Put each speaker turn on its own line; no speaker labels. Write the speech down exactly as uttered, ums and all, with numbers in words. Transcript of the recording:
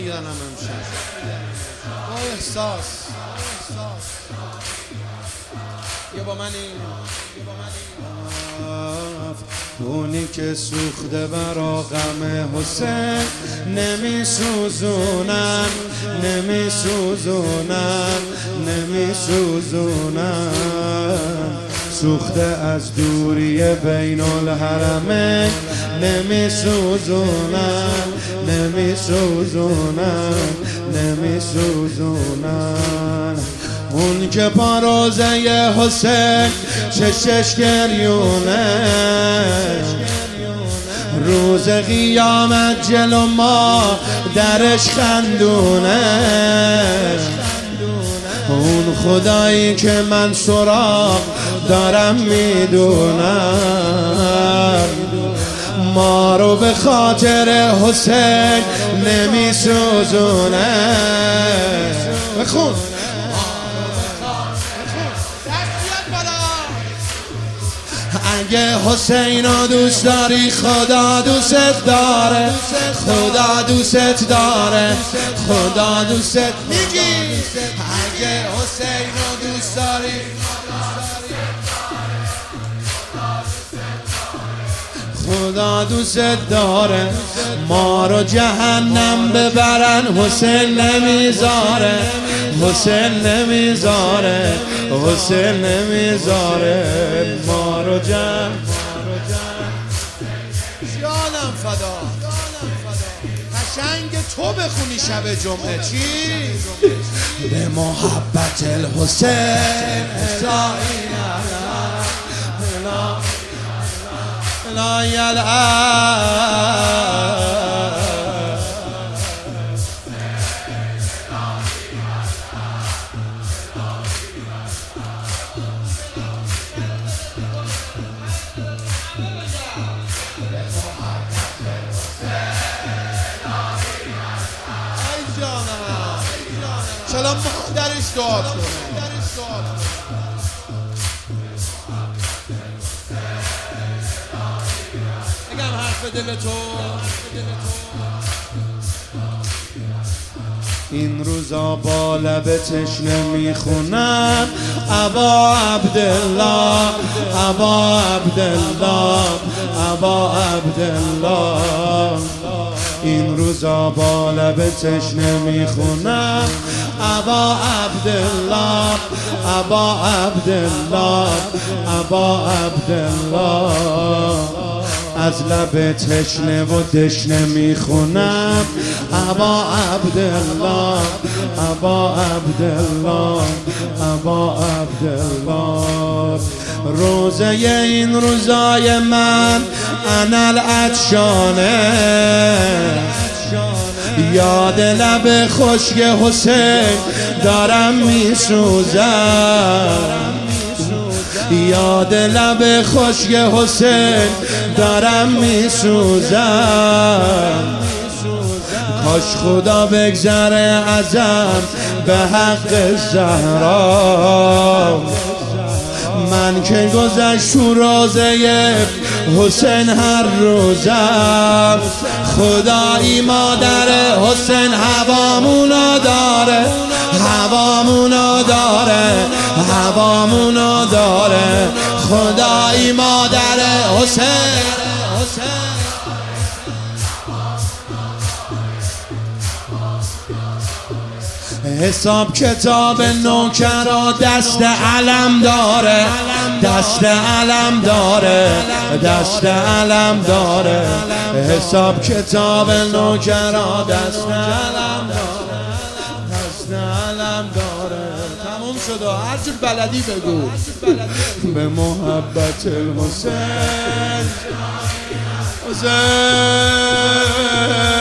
میگیرنم امشب با احساس یه با منی اونی که سوخته برا غم حسین نمی سوزونن نمی سوزونن نمی سوزونن سوخته از دوری بین الحرمین نمی سوزونن نمی سوزونن نمی سوزونن اون که پا روزه حسین چشش گریونه روز قیامت جلو ما درش خندونه اون خدایی که من سراغ دارم میدونم ما رو به خاطر حسین نمی سوزونه بخون اگه حسین رو دوست داری خدا دوست داره خدا دوست داره خدا دوست میگی اگه حسین رو دوست داری خدا دوست داره ما رو جهنم ببرن حسین نمیذاره حسین نمیذاره حسین نمیذاره ما رو جهنم جانم فدا قشنگ تو بخونی شب جمعه چی؟ به محبت الحسین لا يلعب چلا مادرش دعا کنه بگم حرف دل تو این روزا با لب تشنه میخونم ابا عبدالله ابا عبدالله ابا عبدالله این روزا با لب تشنه میخونم ابا عبدالله ابا عبدالله ابا عبدالله از لب تشنه و دشنه میخونم ابا عبدالله ابا عبدالله ابا عبدالله روزه این روزای من انا العطشانه یاد لب خشک حسین دارم میسوزم یاد لب خشک حسین دارم میسوزم کاش خدا بگذره ازم به حق زهرا من که گذشت تو روزه حسین هر روزم خدایی مادر حسین هوامونو داره هوامونو داره هوامونو داره خدایی مادر حسین حساب کتاب نوکرا دست علم داره دست علم داره دست علم داره حساب کتاب نوکرا دست علم داره دست علم داره تموم شد هر جور بلدی بگو به محبت الحسین حسین